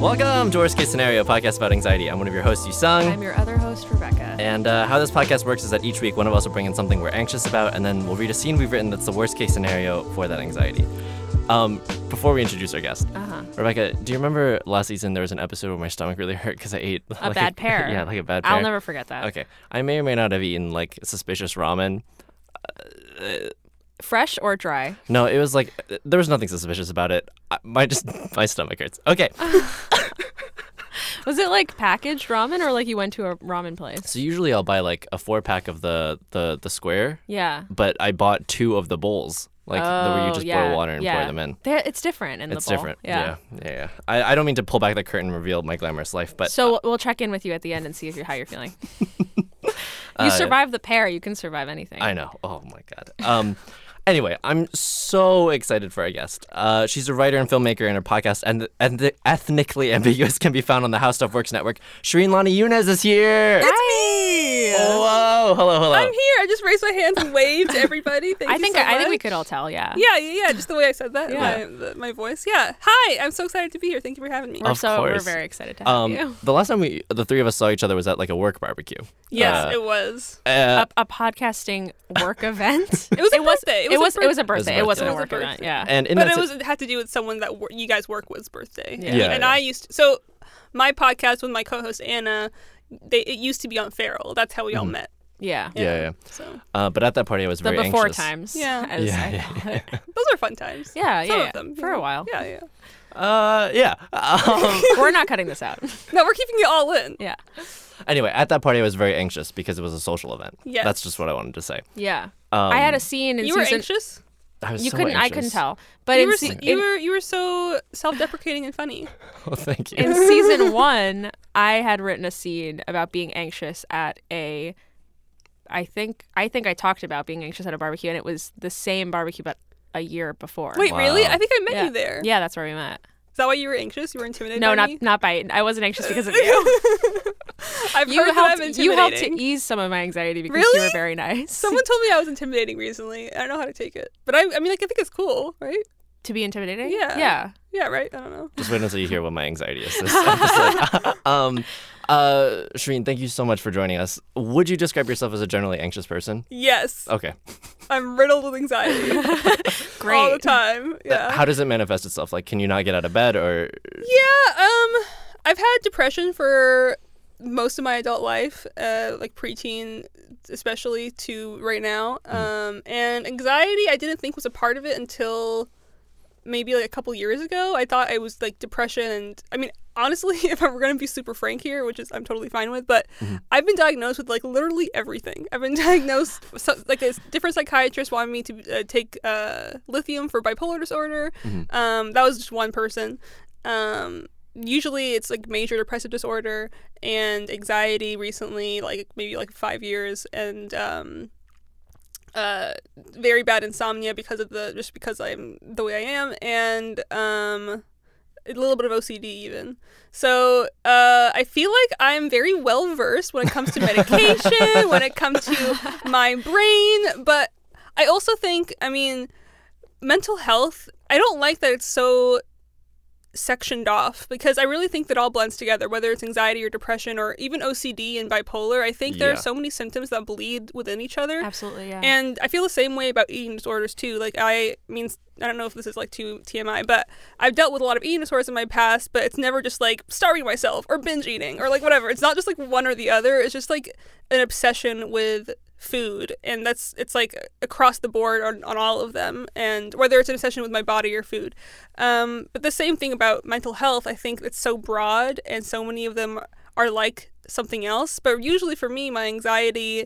Welcome to Worst Case Scenario, a podcast about anxiety. I'm one of your hosts, Yusung. I'm your other host, Rebecca. And how this podcast works is that each week one of us will bring in something we're anxious about, and then we'll read a scene we've written that's the worst case scenario for that anxiety. Before we introduce our guest, Rebecca, do you remember last season there was an episode where my stomach really hurt because I ate a bad pear? Yeah, like a bad pear. I'll never forget that. Okay. I may or may not have eaten like suspicious ramen. Fresh or dry? No, it was like, there was nothing suspicious about it. My stomach hurts. Okay. Was it like packaged ramen or like you went to a ramen place? So usually I'll buy like a 4-pack of the square. Yeah. But I bought 2 of the bowls. Like where you just boil water and pour them in. It's different in the bowl. It's different. Yeah. I don't mean to pull back the curtain and reveal my glamorous life, but... So we'll check in with you at the end and see how you're feeling. You survived the pear. You can survive anything. I know. Oh, my God. Anyway, I'm so excited for our guest. She's a writer and filmmaker, and her podcast, and Ethnically Ambiguous, can be found on the How Stuff Works network. Shireen Lani Yunus is here. It's me. Oh, whoa. Hello. I'm here. I just raised my hands and waved to everybody. Thank you so much. I think we could all tell, yeah. Yeah. Just the way I said that, Yeah. my voice. Yeah. Hi. I'm so excited to be here. Thank you for having me. We're very excited to have you. The last time the three of us saw each other was at like a work barbecue. Yes, it was. A podcasting work event. It was a birthday. It was a birthday. It wasn't a work event. Yeah. And it had to do with someone that you guys work with's birthday. Yeah. And I used to, so my podcast with my co-host Anna, it used to be on Feral. That's how we all met. Yeah. So. But at that party, I was very anxious. The before times. Yeah. Those are fun times. Yeah. Some of them. For a while. Yeah. We're not cutting this out. No, we're keeping it all in. Yeah. Anyway, at that party, I was very anxious because it was a social event. Yes. That's just what I wanted to say. Yeah. I had a scene in You season... were anxious? I was You so couldn't. anxious. I couldn't tell. But you were so self-deprecating and funny. Oh, thank you. In season 1, I had written a scene about being anxious at a. I think I talked about being anxious at a barbecue, and it was the same barbecue, but a year before. Wait, Wow. really? I think I met you there. Yeah, that's where we met. Is that why you were anxious? You were intimidated? No, by me? not by. I wasn't anxious because of you. I've heard that I'm intimidating. You helped to ease some of my anxiety because Really? you were very nice. Someone told me I was intimidating recently. I don't know how to take it, but I mean, like, I think it's cool, right? To be intimidating? Yeah. Yeah, right. I don't know. Just wait until you hear what my anxiety is this episode. Shireen, thank you so much for joining us. Would you describe yourself as a generally anxious person? Yes. Okay. I'm riddled with anxiety. Great. All the time. Yeah. How does it manifest itself? Like, can you not get out of bed or? Yeah. I've had depression for most of my adult life, like preteen especially to right now. And anxiety I didn't think was a part of it until maybe like a couple years ago. I thought it was like depression, and I mean, honestly, if I'm going to be super frank here, which is I'm totally fine with, but I've been diagnosed with like literally everything. I've been diagnosed like a different psychiatrist wanted me to take lithium for bipolar disorder. That was just one person. Usually it's like major depressive disorder and anxiety recently, like maybe like 5 years, and very bad insomnia because I'm the way I am, and a little bit of OCD even. So I feel like I'm very well versed when it comes to medication, when it comes to my brain, but I also think, I mean, mental health, I don't like that it's so sectioned off, because I really think that all blends together, whether it's anxiety or depression or even OCD and bipolar. I think there are so many symptoms that bleed within each other. Absolutely, yeah. And I feel the same way about eating disorders too. Like, I don't know if this is like too TMI, but I've dealt with a lot of eating disorders in my past, but it's never just like starving myself or binge eating or like whatever. It's not just like one or the other. It's just like an obsession with food, and it's like across the board on all of them, and whether it's an obsession with my body or food. But the same thing about mental health, I think it's so broad and so many of them are like something else. But usually for me, my anxiety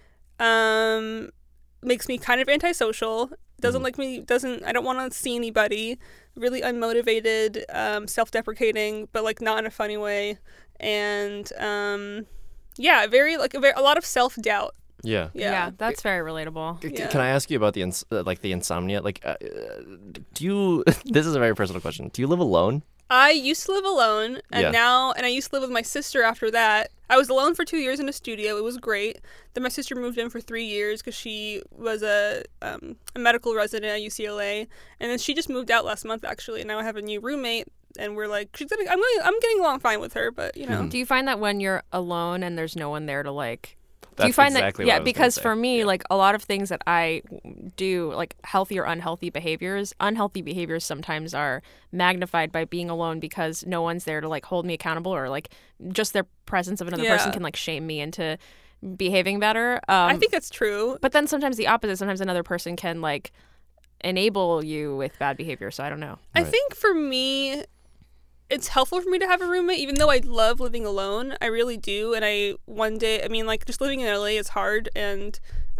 makes me kind of antisocial, I don't want to see anybody, really unmotivated, self-deprecating, but like not in a funny way, and a lot of self-doubt. Yeah, that's very relatable. Can I ask you about the insomnia? Like, do you? This is a very personal question. Do you live alone? I used to live alone, and I used to live with my sister after that. I was alone for 2 years in a studio. It was great. Then my sister moved in for 3 years because she was a medical resident at UCLA, and then she just moved out last month actually. And now I have a new roommate and we're like, I'm getting along fine with her, but you know. Do you find that when you're alone and there's no one there to like? That's do you find exactly that? what I Yeah, was because gonna say. for me, Yeah. like a lot of things that I do, like healthy or unhealthy behaviors. Unhealthy behaviors sometimes are magnified by being alone because no one's there to like hold me accountable, or like just their presence of another person Yeah. can like shame me into behaving better. I think that's true. But then sometimes the opposite. Sometimes another person can like enable you with bad behavior. So I don't know. I Right. think for me, it's helpful for me to have a roommate, even though I love living alone. I really do. And one day, I mean, like, just living in LA is hard. And,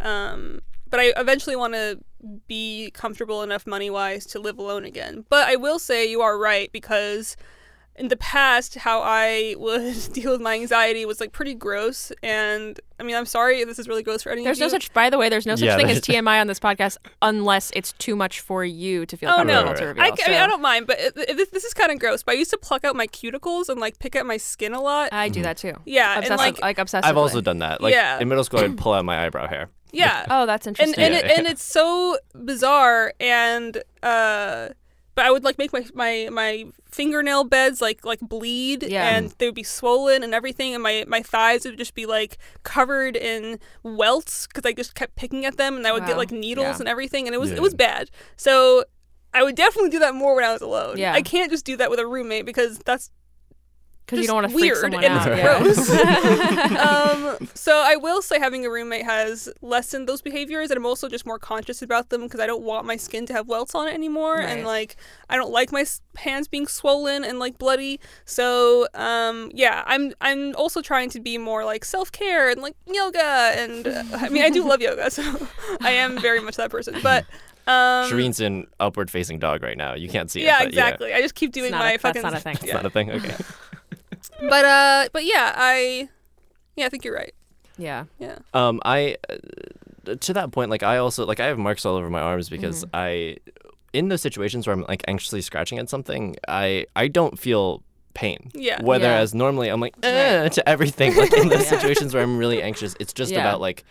but I eventually want to be comfortable enough money-wise to live alone again. But I will say you are right, because in the past, how I would deal with my anxiety was like pretty gross. And I mean, I'm sorry if this is really gross for any There's of no you. such, by the way, there's no such Yeah, thing as there's- TMI on this podcast unless it's too much for you to feel Oh, comfortable no. to Right. reveal. I mean, So I don't mind, but this is kind of gross. But I used to pluck out my cuticles and like pick at my skin a lot. I do that too. Yeah, and Obsessive, like, obsessively. I've also done that. Like Yeah. in middle school, I'd pull out my eyebrow hair. yeah. Oh, that's and interesting. and it's so bizarre, and but I would like make my fingernail beds like bleed, Yeah. and they would be swollen and everything, and my thighs would just be like covered in welts because I just kept picking at them, and I would get Wow. like needles Yeah. and everything, and it Yeah. was bad. So I would definitely do that more when I was alone. Yeah. I can't just do that with a roommate because that's Because you just don't want to freak weird someone and out. it's Yeah. gross. So I will say having a roommate has lessened those behaviors, and I'm also just more conscious about them because I don't want my skin to have welts on it anymore, and Right. like I don't like my hands being swollen and like bloody. So yeah, I'm also trying to be more like self-care and like yoga, and I mean I do love yoga, so I am very much that person. But Shireen's in upward facing dog right now. You can't see it. yeah, but exactly. I just keep doing not my a- fucking. that's not a thing. It's Yeah. not a thing. Okay. But yeah, I think you're right. Yeah. Yeah. I to that point, like I also like I have marks all over my arms because I, in those situations where I'm like anxiously scratching at something, I don't feel pain. Yeah. Whereas normally I'm like to everything. Like in those Yeah. situations where I'm really anxious, it's just Yeah. about like.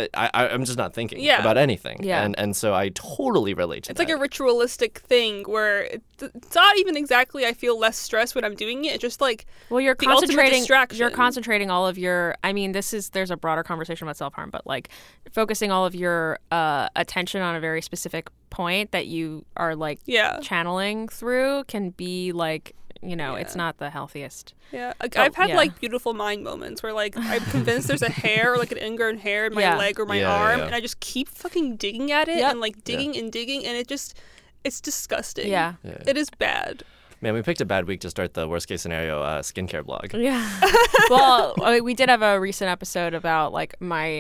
I'm just not thinking Yeah. about anything. Yeah. And so I totally relate to It's that. like a ritualistic thing where it's not even exactly I feel less stress when I'm doing it. It's just like Well, you're the ultimate concentrating. distraction. You're concentrating all of your. I mean, there's a broader conversation about self harm, but like focusing all of your attention on a very specific point that you are like yeah, channeling through can be like, you know, it's not the healthiest. yeah. Like, I've had yeah. like beautiful mind moments where like I'm convinced there's a hair or like an ingrown hair in my Yeah. leg or my Yeah, arm, yeah. and I just keep fucking digging at it Yep. and like digging and digging, and it's disgusting. Yeah. Yeah. It is bad. Man, we picked a bad week to start the worst case scenario skincare blog. Yeah. Well, we did have a recent episode about like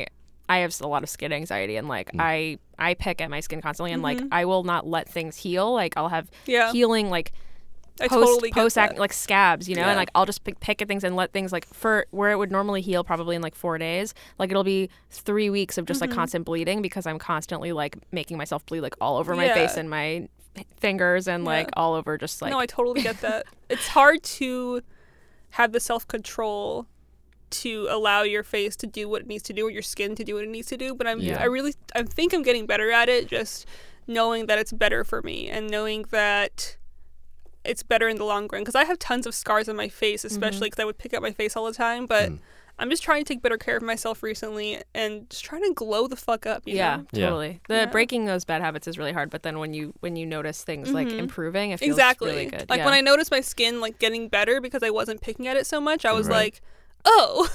I have a lot of skin anxiety, and like I pick at my skin constantly, and like I will not let things heal. Like I'll have Yeah. healing like I totally get post that. like scabs, you know, Yeah. and like I'll just pick at things and let things like for where it would normally heal probably in like 4 days, like it'll be 3 weeks of just like constant bleeding because I'm constantly like making myself bleed like all over my Yeah. face and my fingers and like Yeah. all over just like No, I totally get that. It's hard to have the self-control to allow your face to do what it needs to do or your skin to do what it needs to do, but Yeah. I think I'm getting better at it, just knowing that it's better for me and knowing that it's better in the long run, because I have tons of scars on my face, especially because I would pick at my face all the time, but I'm just trying to take better care of myself recently and just trying to glow the fuck up, you yeah, know? Yeah. totally. The Yeah. breaking those bad habits is really hard, but then when you notice things like improving, it feels Exactly. really good. Like yeah. when I noticed my skin like getting better because I wasn't picking at it so much, I was Right. like, oh,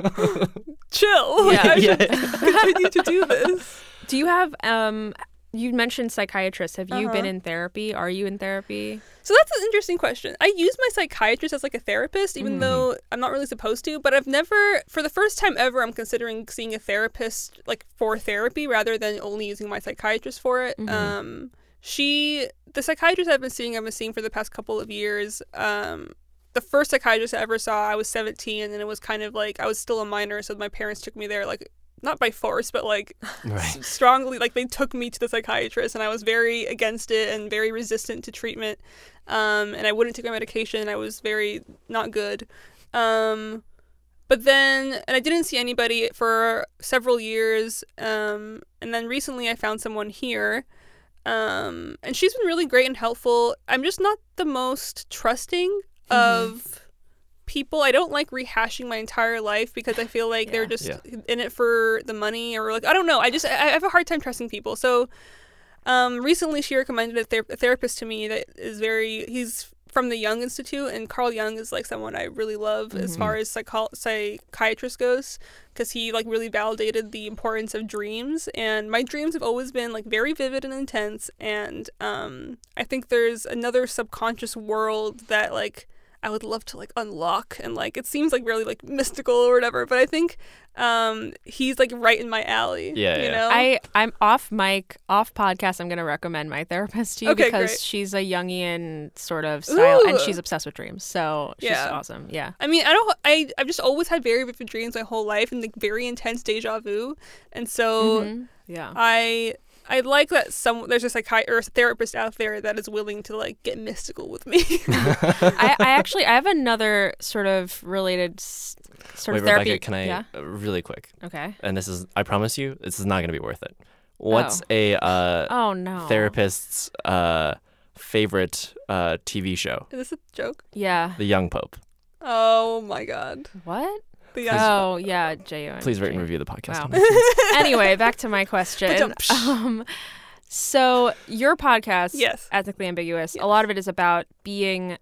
chill. Like, Yeah. I should continue to do this. Do you have you mentioned psychiatrists. Have you been Uh-huh. in therapy? Are you in therapy? So that's an interesting question. I use my psychiatrist as like a therapist, even though I'm not really supposed to, but I've never, for the first time ever, I'm considering seeing a therapist like for therapy rather than only using my psychiatrist for it. The psychiatrist I've been seeing for the past couple of years. The first psychiatrist I ever saw, I was 17, and it was kind of like I was still a minor, so my parents took me there, like not by force, but like Right. strongly, like they took me to the psychiatrist, and I was very against it and very resistant to treatment. And I wouldn't take my medication. I was very not good. But then, and I didn't see anybody for several years. And then recently I found someone here. And she's been really great and helpful. I'm just not the most trusting of people. I don't like rehashing my entire life because I feel like they're just in it for the money, or like, I don't know. I have a hard time trusting people. So recently she recommended a therapist to me that is he's from the Jung Institute, and Carl Jung is like someone I really love as far as psychiatrist goes, because he like really validated the importance of dreams. And my dreams have always been like very vivid and intense, and I think there's another subconscious world that like I would love to like unlock, and like it seems like really like mystical or whatever, but I think he's like right in my alley. You know? I'm off podcast. I'm gonna recommend my therapist to you because she's a Jungian sort of style, and she's obsessed with dreams. So she's awesome. Yeah. I mean, I've just always had very vivid dreams my whole life, and like very intense deja vu, and so I like that there's a psychiatrist or a therapist out there that is willing to like get mystical with me. I have another sort of related sort of therapy. Rebecca, can I really quick? Okay. And I promise you, this is not going to be worth it. What's a therapist's favorite TV show? Is this a joke? Yeah. The Young Pope. Oh my God. What? Oh yeah, J-O-N. Please rate and review the podcast. Wow. Anyway, back to my question. So your podcast, Ethnically Ambiguous, a lot of it is about being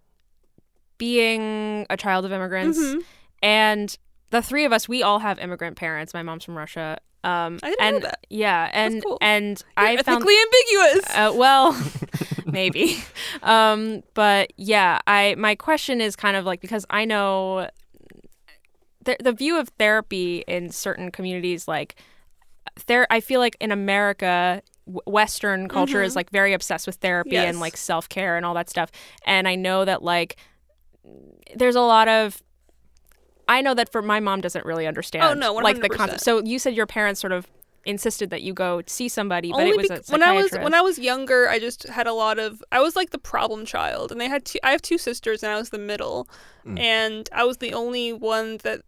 a child of immigrants, and the three of us, we all have immigrant parents. My mom's from Russia. I didn't know that. Yeah, and That's cool. and You're I found ethnically ambiguous. Well, maybe. But yeah, my question is kind of like, because I know the view of therapy in certain communities, like I feel like in America, Western culture is like very obsessed with therapy and like self-care and all that stuff. And I know that like there's a lot of, I know that for my mom doesn't really understand. Oh no, 100%. Like the concept. So you said your parents sort of insisted that you go see somebody, but it was a psychiatrist. When I was younger, I just had a lot of, I was like the problem child, and I have two sisters, and I was the middle, and I was the only one that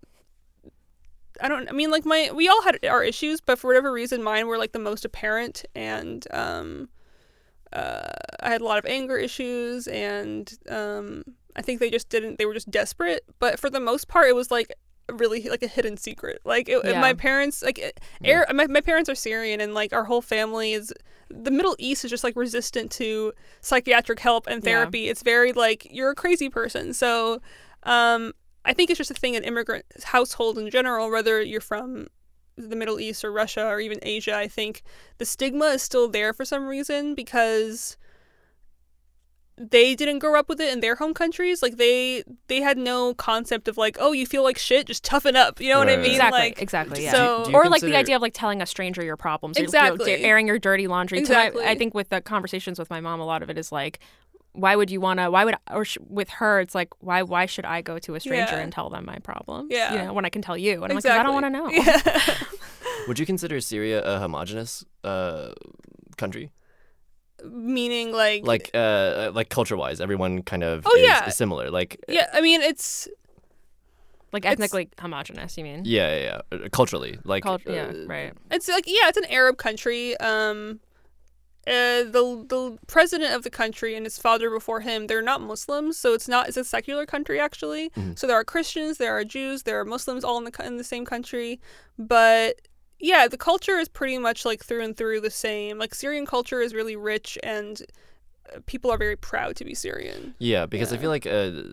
we all had our issues, but for whatever reason, mine were like the most apparent, and I had a lot of anger issues, and I think they were just desperate, but for the most part, it was like really like a hidden secret. Like my parents, my parents are Syrian, and like our whole family the Middle East is just like resistant to psychiatric help and therapy. It's very like, you're a crazy person. So I think it's just a thing in immigrant households in general, whether you're from the Middle East or Russia or even Asia. I think the stigma is still there for some reason because they didn't grow up with it in their home countries. Like they had no concept of like, oh, you feel like shit, just toughen up. You know what I mean? Exactly. Yeah. So, or like the idea of like telling a stranger your problems. Exactly. Airing your dirty laundry. Exactly. I think with the conversations with my mom, a lot of it is like, with her, it's like, why should I go to a stranger and tell them my problems? Yeah. You know, when I can tell you. And I'm like, I don't want to know. Yeah. Would you consider Syria a homogenous country? Meaning like culture-wise, everyone kind of is similar. Like I mean, it's like ethnically homogenous. You mean? Yeah. Culturally, like right. It's like it's an Arab country. The president of the country and his father before him, they're not Muslims, so it's a secular country actually. So there are Christians, there are Jews, there are Muslims all in the same country, but yeah, the culture is pretty much like through and through the same. Like Syrian culture is really rich, and people are very proud to be Syrian. Yeah, because I feel like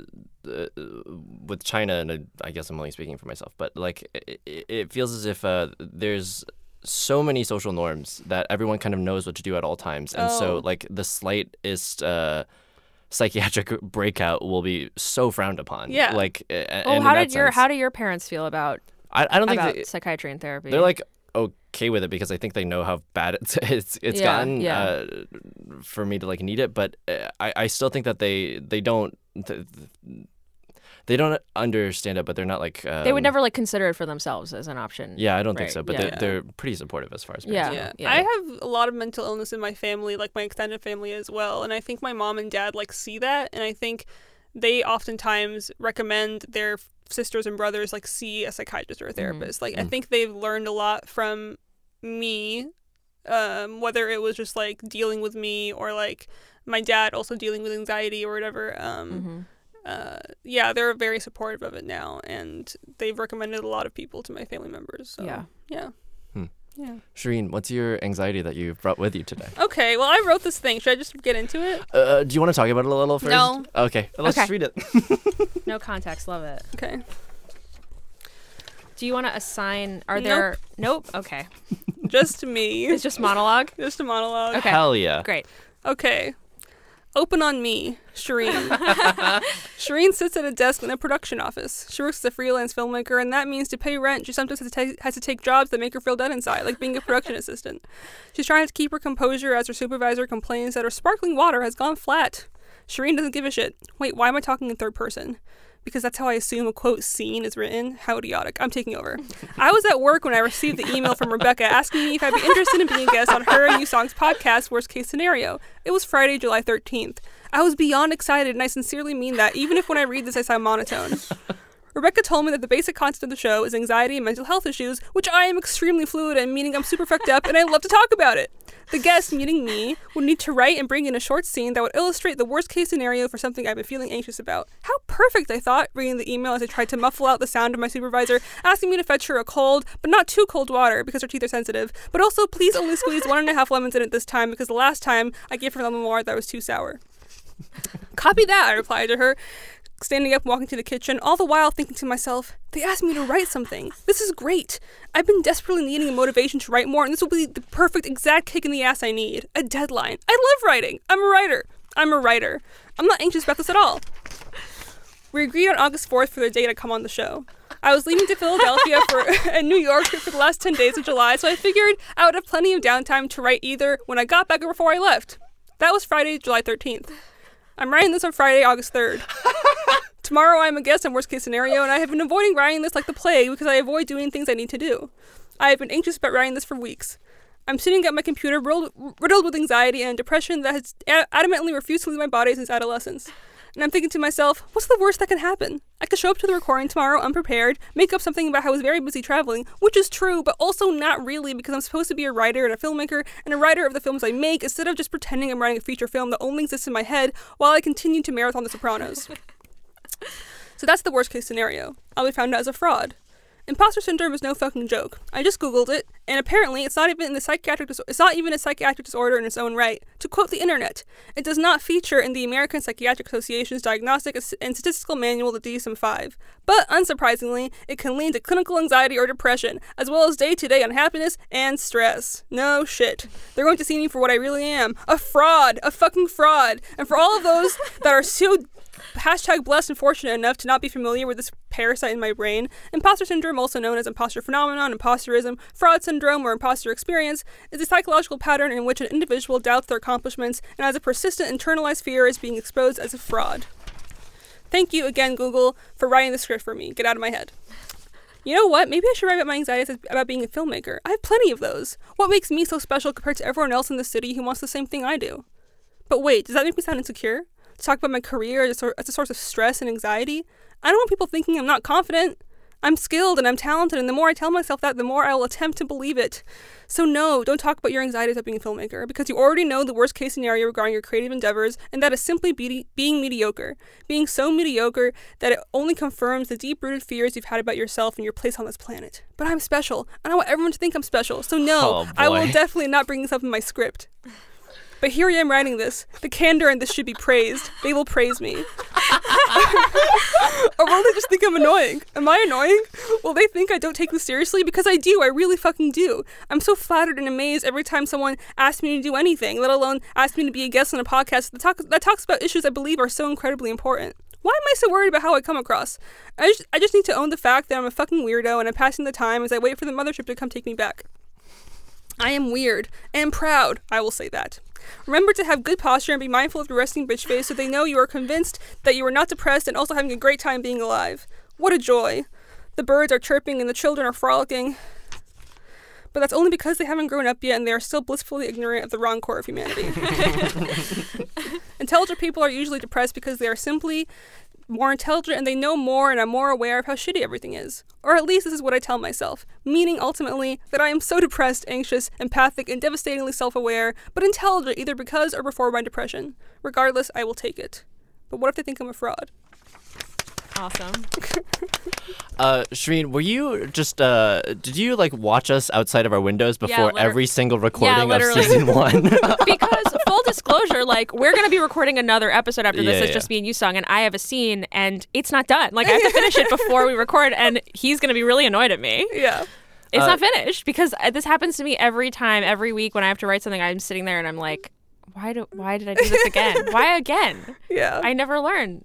with China, and I guess I'm only speaking for myself, but like it feels as if there's so many social norms that everyone kind of knows what to do at all times, and so like the slightest psychiatric breakout will be so frowned upon. Yeah. Like how do your parents feel about I don't think psychiatry and therapy? They're like okay with it because I think they know how bad it's gotten for me to like need it, but I still think that they don't understand it, but they're not like they would never like consider it for themselves as an option. Yeah, I don't think so, but they're pretty supportive as far as parents go. I have a lot of mental illness in my family, like my extended family as well, and I think my mom and dad like see that, and I think they oftentimes recommend their sisters and brothers like see a psychiatrist or a therapist. Like I think they've learned a lot from me whether it was just like dealing with me or like my dad also dealing with anxiety or whatever. Yeah, they're very supportive of it now, and they've recommended a lot of people to my family members. So, yeah. Yeah. Shireen, what's your anxiety that you've brought with you today? Okay, well, I wrote this thing. Should I just get into it? Do you want to talk about it a little first? No. Okay, let's just read it. No context. Love it. Okay. Do you want to assign? Are there? Nope. Okay. Just me. It's just monologue. Just a monologue. Okay. Hell yeah. Great. Okay. Open on me, Shireen. Shireen sits at a desk in a production office. She works as a freelance filmmaker, and that means to pay rent, she sometimes has to take jobs that make her feel dead inside, like being a production assistant. She's trying to keep her composure as her supervisor complains that her sparkling water has gone flat. Shireen doesn't give a shit. Wait, why am I talking in third person? Because that's how I assume a quote scene is written. How idiotic. I'm taking over. I was at work when I received the email from Rebecca asking me if I'd be interested in being a guest on her and YouSong's podcast, Worst Case Scenario. It was Friday, July 13th. I was beyond excited, and I sincerely mean that, even if when I read this I sound monotone. Rebecca told me that the basic concept of the show is anxiety and mental health issues, which I am extremely fluid in, meaning I'm super fucked up and I love to talk about it. The guest, meaning me, would need to write and bring in a short scene that would illustrate the worst case scenario for something I've been feeling anxious about. How perfect, I thought, reading the email as I tried to muffle out the sound of my supervisor asking me to fetch her a cold, but not too cold water because her teeth are sensitive, but also please only squeeze 1.5 lemons in it this time because the last time I gave her lemon water that was too sour. Copy that, I replied to her, standing up and walking to the kitchen, all the while thinking to myself, they asked me to write something. This is great. I've been desperately needing a motivation to write more, and this will be the perfect exact kick in the ass I need. A deadline. I love writing. I'm a writer. I'm not anxious about this at all. We agreed on August 4th for the day to come on the show. I was leaving to Philadelphia and New York for the last 10 days of July, so I figured I would have plenty of downtime to write either when I got back or before I left. That was Friday, July 13th. I'm writing this on Friday, August 3rd. Tomorrow I'm a guest on Worst Case Scenario, and I have been avoiding writing this like the plague because I avoid doing things I need to do. I have been anxious about writing this for weeks. I'm sitting at my computer riddled with anxiety and depression that has adamantly refused to leave my body since adolescence. And I'm thinking to myself, what's the worst that can happen? I could show up to the recording tomorrow unprepared, make up something about how I was very busy traveling, which is true, but also not really because I'm supposed to be a writer and a filmmaker and a writer of the films I make instead of just pretending I'm writing a feature film that only exists in my head while I continue to marathon The Sopranos. So that's the worst case scenario. I'll be found out as a fraud. Imposter syndrome is no fucking joke. I just googled it, and apparently it's not even a psychiatric disorder in its own right. To quote the internet, it does not feature in the American Psychiatric Association's Diagnostic and Statistical Manual, the DSM-5. But unsurprisingly, it can lead to clinical anxiety or depression, as well as day-to-day unhappiness and stress. No shit. They're going to see me for what I really am. A fraud. A fucking fraud. And for all of those that are so #blessed and fortunate enough to not be familiar with this parasite in my brain, imposter syndrome, also known as imposter phenomenon, imposterism, fraud syndrome, or imposter experience, is a psychological pattern in which an individual doubts their accomplishments and has a persistent internalized fear as being exposed as a fraud. Thank you again, Google, for writing the script for me. Get out of my head. You know what? Maybe I should write about my anxieties about being a filmmaker. I have plenty of those. What makes me so special compared to everyone else in the city who wants the same thing I do? But wait, does that make me sound insecure? To talk about my career as a source of stress and anxiety? I don't want people thinking I'm not confident. I'm skilled and I'm talented, and the more I tell myself that, the more I will attempt to believe it. So no, don't talk about your anxieties about being a filmmaker, because you already know the worst case scenario regarding your creative endeavors, and that is simply being mediocre. Being so mediocre that it only confirms the deep-rooted fears you've had about yourself and your place on this planet. But I'm special, and I want everyone to think I'm special, so no, I will definitely not bring this up in my script. But here I am writing this. The candor in this should be praised. They will praise me. Or will they just think I'm annoying? Am I annoying? Will they think I don't take this seriously? Because I do. I really fucking do. I'm so flattered and amazed every time someone asks me to do anything, let alone ask me to be a guest on a podcast that talks about issues I believe are so incredibly important. Why am I so worried about how I come across? I just need to own the fact that I'm a fucking weirdo and I'm passing the time as I wait for the mothership to come take me back. I am weird and proud. I will say that. Remember to have good posture and be mindful of your resting bitch face so they know you are convinced that you are not depressed and also having a great time being alive. What a joy. The birds are chirping and the children are frolicking. But that's only because they haven't grown up yet and they are still blissfully ignorant of the wrong core of humanity. Intelligent people are usually depressed because they are simply more intelligent and they know more and I'm more aware of how shitty everything is. Or at least this is what I tell myself, meaning ultimately that I am so depressed, anxious, empathic, and devastatingly self-aware, but intelligent either because or before my depression. Regardless, I will take it. But what if they think I'm a fraud? Awesome. Shereen, were you just did you like watch us outside of our windows before every single recording of season 1? Because full disclosure, like we're gonna be recording another episode after this. It's just me and you sung, and I have a scene, and it's not done. Like I have to finish it before we record, and he's gonna be really annoyed at me. Yeah. It's not finished because this happens to me every time, every week when I have to write something. I'm sitting there and I'm like, why did I do this again? Why again? Yeah. I never learn.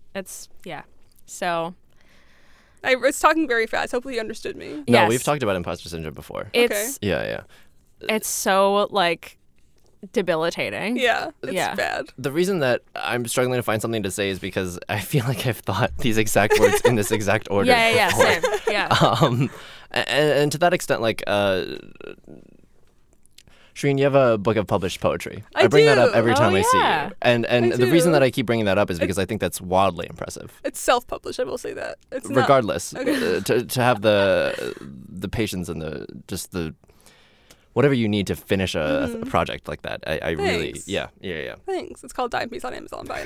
So I was talking very fast. Hopefully you understood me. No, yes. we've talked about imposter syndrome before. It's Yeah. it's so like debilitating. Yeah, it's bad. The reason that I'm struggling to find something to say is because I feel like I've thought these exact words in this exact order. Yeah, before. same. Yeah. And to that extent, like, Shereen, you have a book of published poetry. I bring that up every time I see you. And the reason that I keep bringing that up is because I think that's wildly impressive. It's self-published, I will say that. It's regardless, not, okay. to have the patience and the whatever you need to finish a project like that. I really, yeah. Thanks. It's called Dime Piece on Amazon. Buy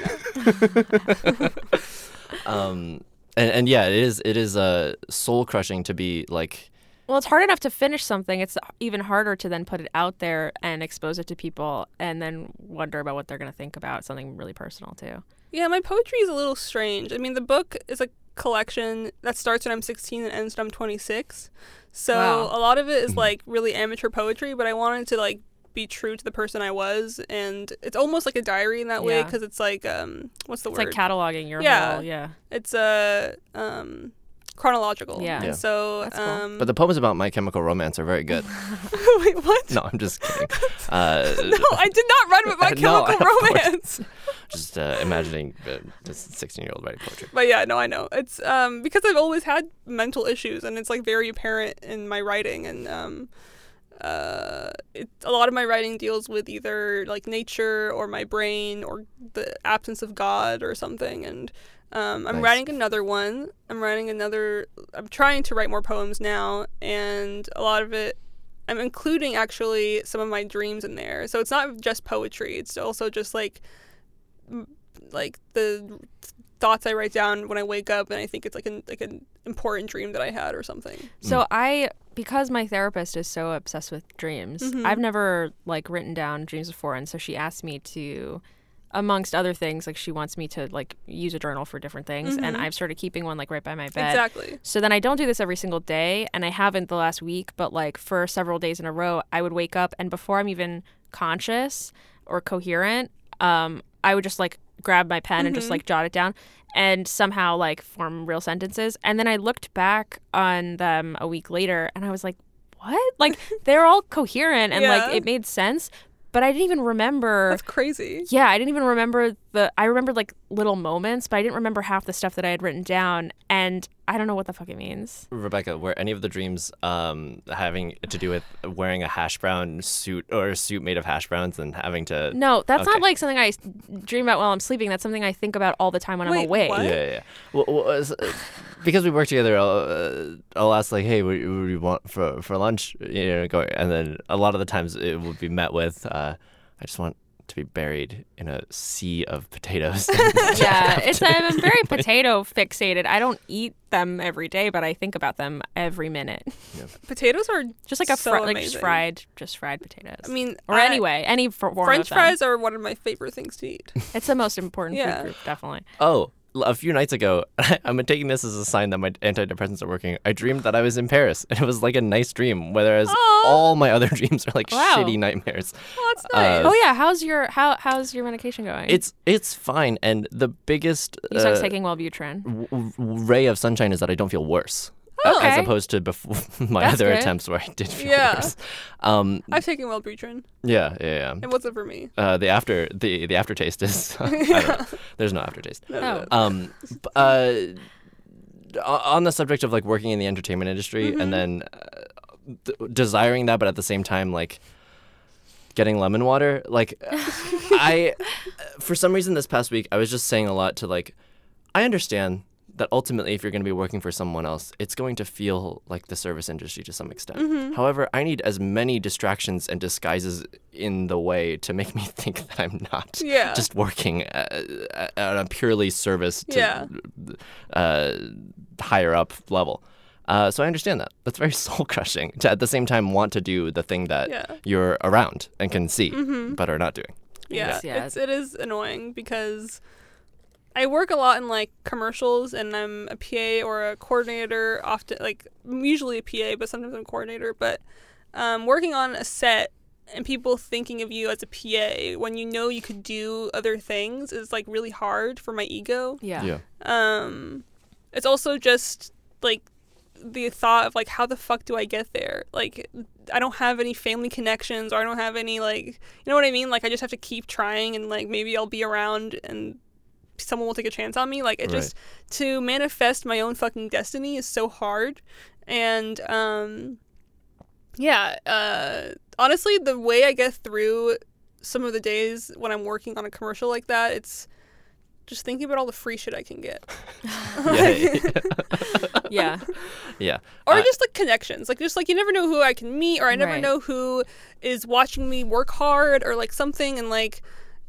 it now. And yeah, it is soul crushing to be like. Well, it's hard enough to finish something. It's even harder to then put it out there and expose it to people and then wonder about what they're going to think about something really personal, too. Yeah, my poetry is a little strange. I mean, the book is a collection that starts when I'm 16 and ends when I'm 26. So a lot of it is like really amateur poetry, but I wanted to like be true to the person I was. And it's almost like a diary in that way because it's like, what's the word? It's like cataloging your whole, It's chronological. Yeah. And so, that's cool. But the poems about My Chemical Romance are very good. Wait, what? No, I'm just kidding. No, I did not write about My Chemical Romance. Just imagining this 16-year-old writing poetry. But yeah, no, I know. It's because I've always had mental issues, and it's like very apparent in my writing. And a lot of my writing deals with either like nature or my brain or the absence of God or something. And I'm writing another one. I'm trying to write more poems now, and a lot of it, I'm including actually some of my dreams in there. So it's not just poetry. It's also just like the thoughts I write down when I wake up, and I think it's like an important dream that I had or something. So because my therapist is so obsessed with dreams, I've never like written down dreams before, and so she asked me to, amongst other things, like she wants me to like use a journal for different things, and I've started keeping one like right by my bed. Exactly. So then I don't do this every single day, and I haven't the last week, but like for several days in a row, I would wake up, and before I'm even conscious or coherent, I would just like grab my pen and just like jot it down and somehow like form real sentences. And then I looked back on them a week later, and I was like, what? Like they're all coherent and like it made sense. But I didn't even remember. That's crazy. Yeah, I didn't even remember I remembered like little moments, but I didn't remember half the stuff that I had written down, and I don't know what the fuck it means. Rebecca, were any of the dreams having to do with wearing a hash brown suit or a suit made of hash browns and having to... No, that's not like something I dream about while I'm sleeping. That's something I think about all the time when I'm awake. What? Yeah. Well, because we work together, I'll ask like, hey, what do you want for lunch? You know, and then a lot of the times it would be met with, I just want to be buried in a sea of potatoes. Yeah, I'm very potato fixated. I don't eat them every day, but I think about them every minute. Yeah. Potatoes are just like amazing. just fried potatoes. I mean, any form French of them. fries are one of my favorite things to eat. It's the most important food group, definitely. Oh, a few nights ago, I'm taking this as a sign that my antidepressants are working. I dreamed that I was in Paris, and it was like a nice dream, whereas all my other dreams are like shitty nightmares. Oh, that's nice. Oh yeah, how's your medication going? It's fine, and the biggest you started taking Wellbutrin. Ray of sunshine is that I don't feel worse. Okay. As opposed to before my That's other good. attempts where I did feel worse. I've taken Wellbutrin. Yeah. It wasn't for me. The aftertaste is I don't know. There's no aftertaste. No. On the subject of like working in the entertainment industry and then desiring that, but at the same time like getting lemon water, like I for some reason this past week I was just saying a lot to like, I understand that ultimately, if you're going to be working for someone else, it's going to feel like the service industry to some extent. However, I need as many distractions and disguises in the way to make me think that I'm not just working at a purely service to higher up level. So I understand that. That's very soul crushing to at the same time want to do the thing that you're around and can see but are not doing. Yeah. It is annoying because I work a lot in like commercials, and I'm a PA or a coordinator, often like usually a PA, but sometimes I'm a coordinator. But working on a set and people thinking of you as a PA when you know you could do other things is like really hard for my ego. Yeah. It's also just like the thought of like, how the fuck do I get there? Like, I don't have any family connections, or I don't have any like, you know what I mean? Like, I just have to keep trying, and like maybe I'll be around and someone will take a chance on me. Like, it just, to manifest my own fucking destiny is so hard. And honestly, the way I get through some of the days when I'm working on a commercial like that, it's just thinking about all the free shit I can get. Yeah. Or just like connections, like just like you never know who I can meet, or I never know who is watching me work hard or like something. And like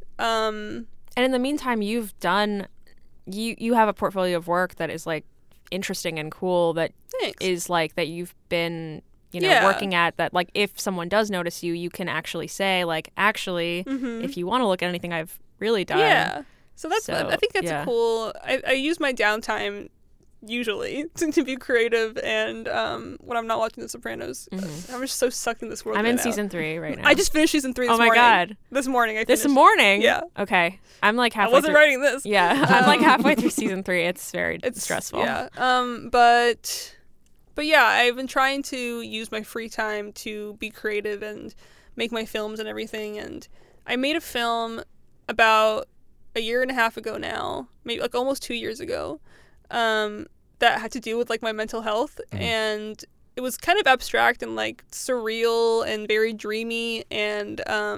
and in the meantime, you've done, you have a portfolio of work that is like interesting and cool, that is like, that you've been, you know, working at, that like if someone does notice you, you can actually say like, actually, if you want to look at anything I've really done. Yeah. So that's, I think that's a cool, I use my downtime usually to be creative, and when I'm not watching The Sopranos, I'm just so sucked in this world. I'm right in now. season 3 right now. I just finished season 3 this morning. Oh my god. This morning I finished. This morning? Yeah. Okay. I'm like halfway I wasn't through. writing this. Yeah. I'm like halfway through season 3. It's very stressful. Yeah. But yeah, I've been trying to use my free time to be creative and make my films and everything. And I made a film about a year and a half ago now, maybe like almost 2 years ago, that had to do with like my mental health. And it was kind of abstract and like surreal and very dreamy and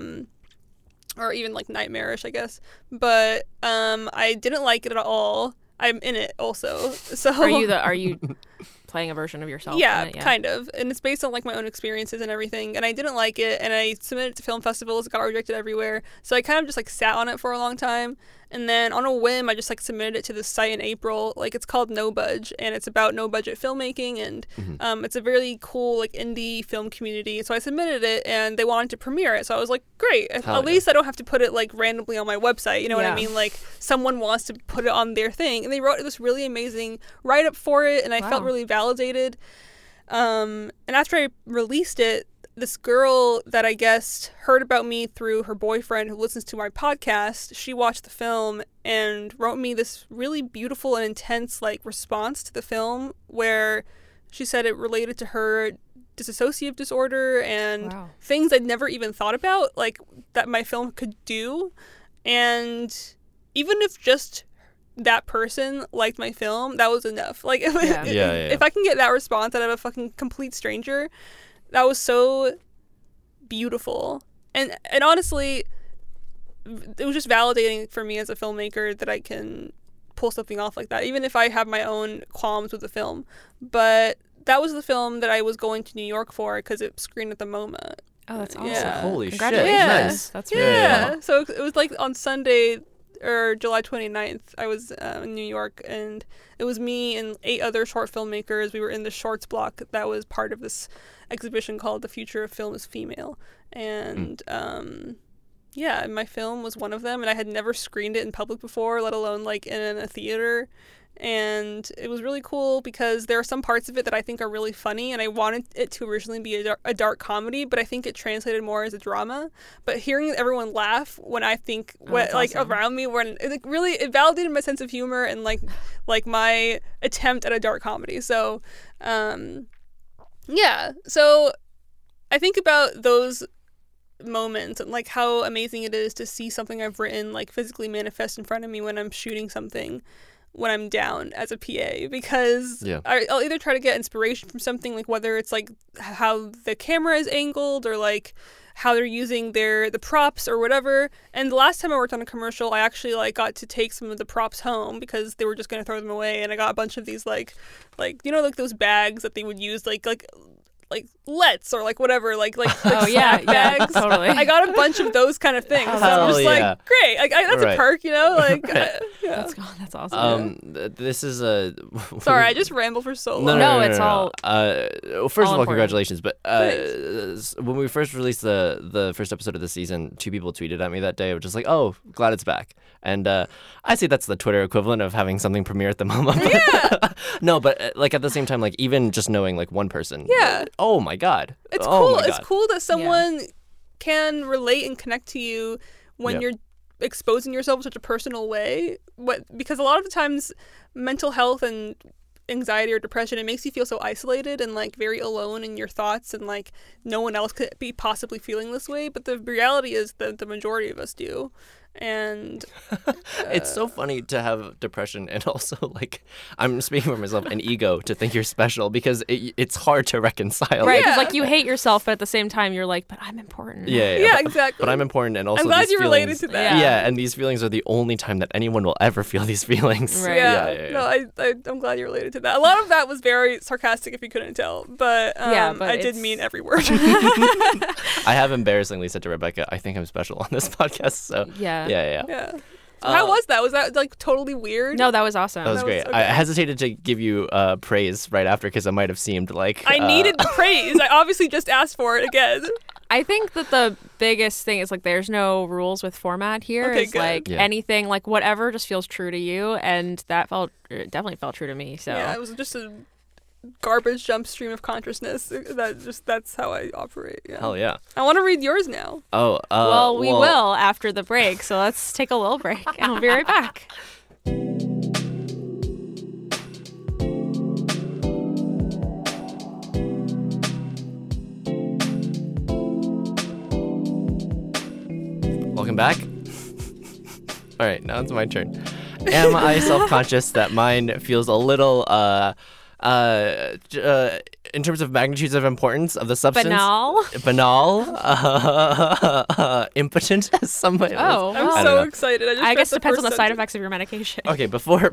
or even like nightmarish, I guess. But I didn't like it at all. I'm in it also. So are you playing a version of yourself? Yeah, in it? kind of. And it's based on like my own experiences and everything. And I didn't like it, and I submitted it to film festivals. It got rejected everywhere. So I kind of just like sat on it for a long time. And then on a whim, I just like submitted it to this site in April. Like, it's called No Budge, and it's about no budget filmmaking, and it's a really cool like indie film community. So I submitted it, and they wanted to premiere it. So I was like, great. At least I don't have to put it like randomly on my website. You know what I mean? Like, someone wants to put it on their thing, and they wrote this really amazing write up for it, and I felt really validated. And after I released it, this girl that I guess heard about me through her boyfriend who listens to my podcast, she watched the film and wrote me this really beautiful and intense like response to the film, where she said it related to her dissociative disorder and things I'd never even thought about, like that my film could do. And even if just that person liked my film, that was enough. Like if I can get that response out of a fucking complete stranger, that was so beautiful. And honestly, it was just validating for me as a filmmaker that I can pull something off like that, even if I have my own qualms with the film. But that was the film that I was going to New York for because it screened at the MoMA. Oh, that's awesome. Yeah. Holy shit. Nice. That's really cool. So it was like on Sunday, or July 29th, I was in New York, and it was me and 8 other short filmmakers. We were in the shorts block that was part of this exhibition called The Future of Film is Female. And my film was one of them, and I had never screened it in public before, let alone like in a theater. And it was really cool because there are some parts of it that I think are really funny, and I wanted it to originally be a dark comedy, but I think it translated more as a drama. But hearing everyone laugh when I think awesome. Around me, when it validated my sense of humor and like my attempt at a dark comedy. So so I think about those moments and like how amazing it is to see something I've written like physically manifest in front of me when I'm shooting something. when I'm down as a PA, because I'll either try to get inspiration from something, like whether it's like how the camera is angled or like how they're using the props or whatever. And the last time I worked on a commercial, I actually like got to take some of the props home because they were just going to throw them away, and I got a bunch of these like you know, like those bags that they would use like Let's or like whatever, like oh yeah, bags. Totally. I got a bunch of those kind of things. So I'm just like, great, that's a perk, you know, like yeah. That's awesome. This is a. Sorry, I just rambled for so long. No, it's all. First of all, important. congratulations! But when we first released the first episode of the season, 2 people tweeted at me that day, just like, "Oh, glad it's back." And I say that's the Twitter equivalent of having something premiere at the moment. Yeah. No, but like at the same time, like even just knowing like one person. Yeah. Oh my God. It's cool. It's cool that someone can relate and connect to you when you're exposing yourself in such a personal way. Because a lot of the times, mental health and anxiety or depression, it makes you feel so isolated and like very alone in your thoughts, and like no one else could be possibly feeling this way. But the reality is that the majority of us do. And it's so funny to have depression and also, like, I'm speaking for myself, an ego to think you're special, because it's hard to reconcile. Right, because like you hate yourself, but at the same time you're like, but I'm important. Yeah, exactly. But I'm important, and also I'm glad these you feelings, related to that. Yeah, and these feelings are the only time that anyone will ever feel these feelings. Right. Yeah. No, I'm glad you related to that. A lot of that was very sarcastic, if you couldn't tell, but but I did mean every word. I have embarrassingly said to Rebecca, I think I'm special on this podcast, so yeah. So how was that? Was that like totally weird? No, that was awesome. That was great. Okay. I hesitated to give you praise right after because it might have seemed like I needed the praise. I obviously just asked for it again. I think that the biggest thing is like there's no rules with format here. Okay, it's good. like anything, like whatever just feels true to you, and that definitely felt true to me. So yeah, it was just a garbage jump stream of consciousness. That's how I operate. Yeah. Hell yeah. I want to read yours now. Oh, well, we will after the break. So let's take a little break, and we'll be right back. Welcome back. All right, now it's my turn. Am I self-conscious that mine feels a little in terms of magnitudes of importance of the substance? Banal, impotent, as somebody. Oh, I'm so excited. I guess it depends on the side effects of your medication. Okay, before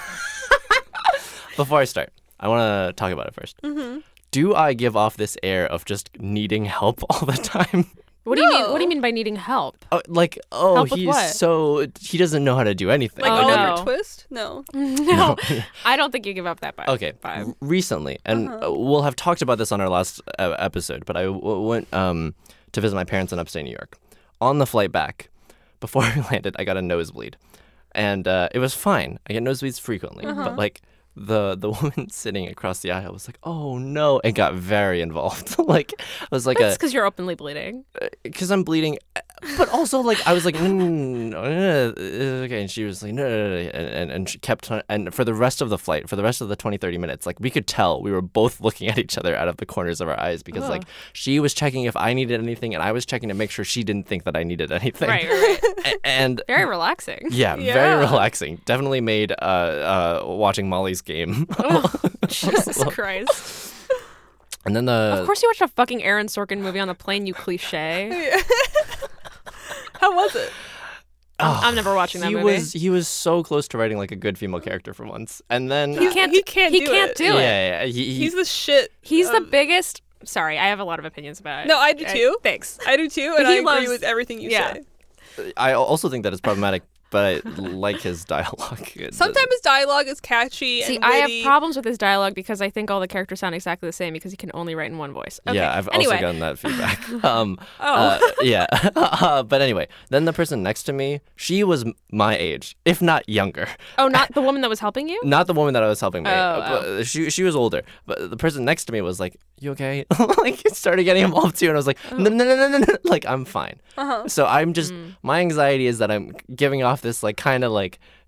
I start, I want to talk about it first. Mm-hmm. Do I give off this air of just needing help all the time? What do you mean? What do you mean by needing help? Help with what? He doesn't know how to do anything. Like no. Oliver Twist? No. No, I don't think you give up that vibe. Okay. Recently, and we'll have talked about this on our last episode, but I went to visit my parents in upstate New York. On the flight back, before I landed, I got a nosebleed, and it was fine. I get nosebleeds frequently, but like. The woman sitting across the aisle was like, "Oh no," and got very involved. Like, it was like That's because you're openly bleeding. Because I'm bleeding, but also like I was like, no, okay, and she was like, no, and she kept on, and for the rest of the flight, for the rest of the 20-30 minutes, like we could tell we were both looking at each other out of the corners of our eyes because like she was checking if I needed anything, and I was checking to make sure she didn't think that I needed anything. Right. And very relaxing. Yeah, very relaxing. Definitely made watching Molly's Game. Jesus Christ. And then Of course you watched a fucking Aaron Sorkin movie on the plane, you cliche. How was it? I'm never watching that movie. He was so close to writing like a good female character for once, and then He can't do it. Yeah, He's the shit. He's the biggest. Sorry, I have a lot of opinions about it. No, I do too. Thanks. I do too, and He I agree loves- with everything you say. I also think that it's problematic, but I like his dialogue. Sometimes his dialogue is catchy and See, witty. I have problems with his dialogue because I think all the characters sound exactly the same because he can only write in one voice. Okay. Yeah, I've anyway. also gotten that feedback. Yeah. But anyway, then the person next to me, she was my age, if not younger. Oh, not the woman that was helping you? Not the woman that I was helping me. Oh. But she was older. But the person next to me was like, "You okay?" Like started getting involved too, and I was like, "No. Like I'm fine." So I'm just my anxiety is that I'm giving off this like kind of like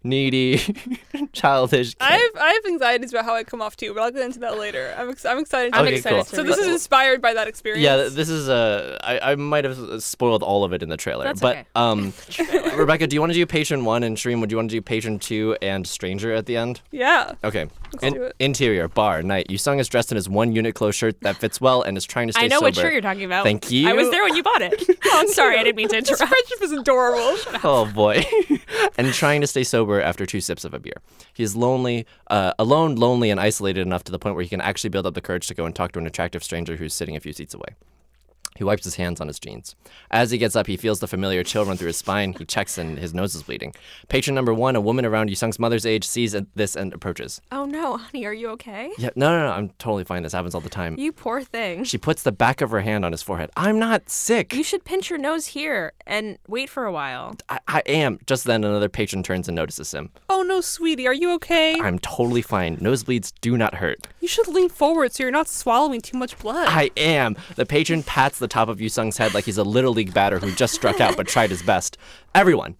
needy, childish. I have anxieties about how I come off too, but I'll get into that later. I'm excited. I'm Okay, excited cool. to So read this is it. inspired by that experience. Yeah, this is I might have spoiled all of it in the trailer, That's but okay. Rebecca, do you want to do patron 1 and Shereen, would you want to do patron 2 and stranger at the end? Yeah. Okay. Let's do it. Interior bar night. Yusung is dressed in his one Uniqlo shirt that fits well and is trying to stay I know sober. what shirt you're talking about. Thank you. I was there when you bought it. I'm sorry, I didn't mean to This interrupt. friendship is adorable. Oh boy. And trying to stay sober after 2 sips of a beer. He is lonely, alone, lonely, and isolated enough to the point where he can actually build up the courage to go and talk to an attractive stranger who's sitting a few seats away. He wipes his hands on his jeans. As he gets up, he feels the familiar chill run through his spine. He checks and his nose is bleeding. Patron number 1, a woman around Yusung's mother's age, sees this and approaches. Oh no, honey, are you okay? Yeah, no, I'm totally fine. This happens all the time. You poor thing. She puts the back of her hand on his forehead. I'm not sick. You should pinch your nose here and wait for a while. I am. Just then, another patron turns and notices him. Oh no, sweetie, are you okay? I'm totally fine. Nosebleeds do not hurt. You should lean forward so you're not swallowing too much blood. I am. The patron pats the top of Yusung's head like he's a little league batter who just struck out but tried his best. Everyone,